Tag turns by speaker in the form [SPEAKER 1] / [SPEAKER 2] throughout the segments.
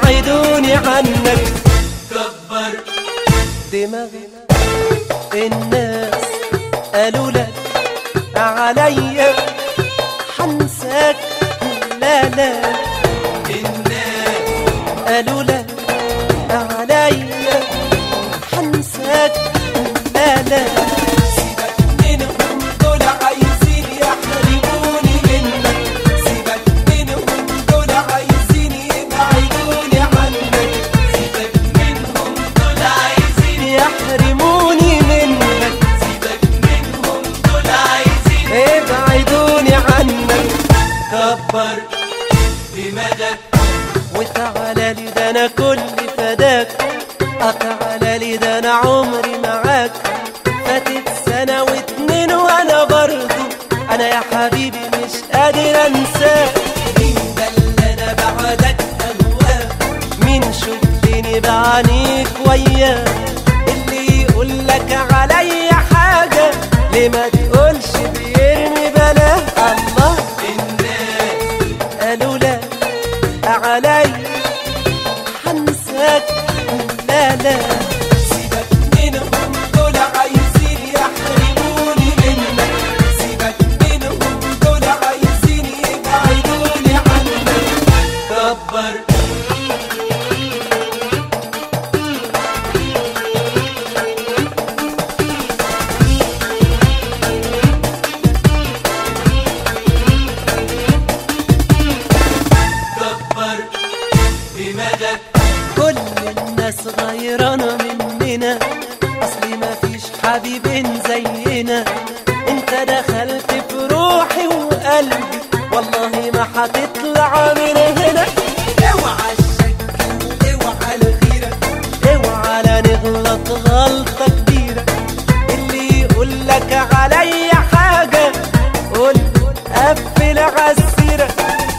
[SPEAKER 1] يبعدوني عنك. كبر دماغي الناس قالوا لك عليا حنساك، لا لا الناس قالوا لك عليا حنساك، لا لا سيبك منهم دول عايزين يحرموني منك، سيبك منهم دول عايزين يبعدوني عنك، سيبك منهم دول عايزين يحرموني منك، سيبك منهم دول عايزين يبعدوني عنك. كبر دماغك وتعالى لي، ده انا كل فداك، تعالى لي ده انا عمري معاك، فاتت سنة واتنين وانا برضو انا يا حبيبي مش قادر انساك. مين ده اللي انا بعدك اهواه، مين شفتني بعينيك وياه، اللي يقولك عليا حاجة ليه ما تقولش بيرمي بلاه. الله الناس قالوا لا عليا حنساك، لا لا سيبك منهم دول عايزين يحرموني منك، سيبك منهم دول عايزين يبعدوني عنك. كبر كبر دماغك. كل الناس غيرانة مننا، أصلي مفيش حبيبين زينا، انت دخلت في روحي وقلبي والله ما هتطلع من هنا. اوعى الشك اوعى الغيرة، اوعى لا نغلط غلطة كبيرة، اللي يقولك عليا حاجة قول قفل عالسيرة.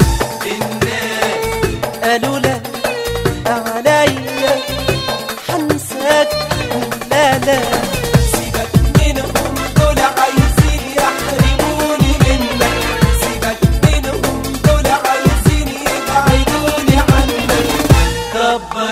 [SPEAKER 1] الناس قالوا لا عليا حنساك، لا لا سيبك منهم دول عايزين يحرموني منك، سيبك منهم دول عايزين يبعدوني عنك. كبر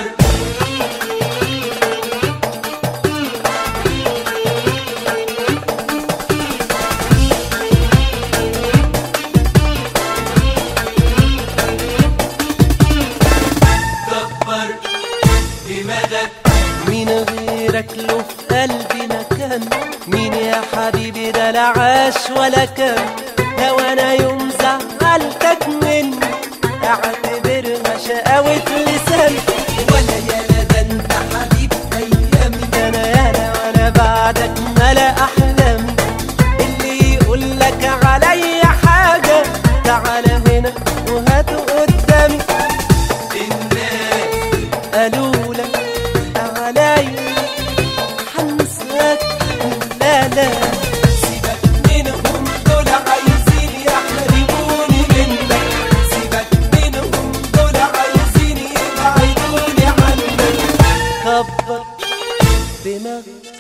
[SPEAKER 1] كبر دماغك. مين غيرك له في قلبي مكان، مين يا حبيبي ده لا عاش ولا كان، لو انا يوم زعلتك مني اعتبرها شقاوة لسان، ولا يالا ده انت حبيب ايامي، ده انا يالا وانا بعدك ملا احلامي، اللي يقولك عليا حاجة تعالى هنا وهاته قدامي. الناس قالوا لك عليا حنساك، لا لا سيبك منهم دول عايزين يحرموني منك، سيبك منهم دول عايزين يبعدوني عنك. كبر دماغك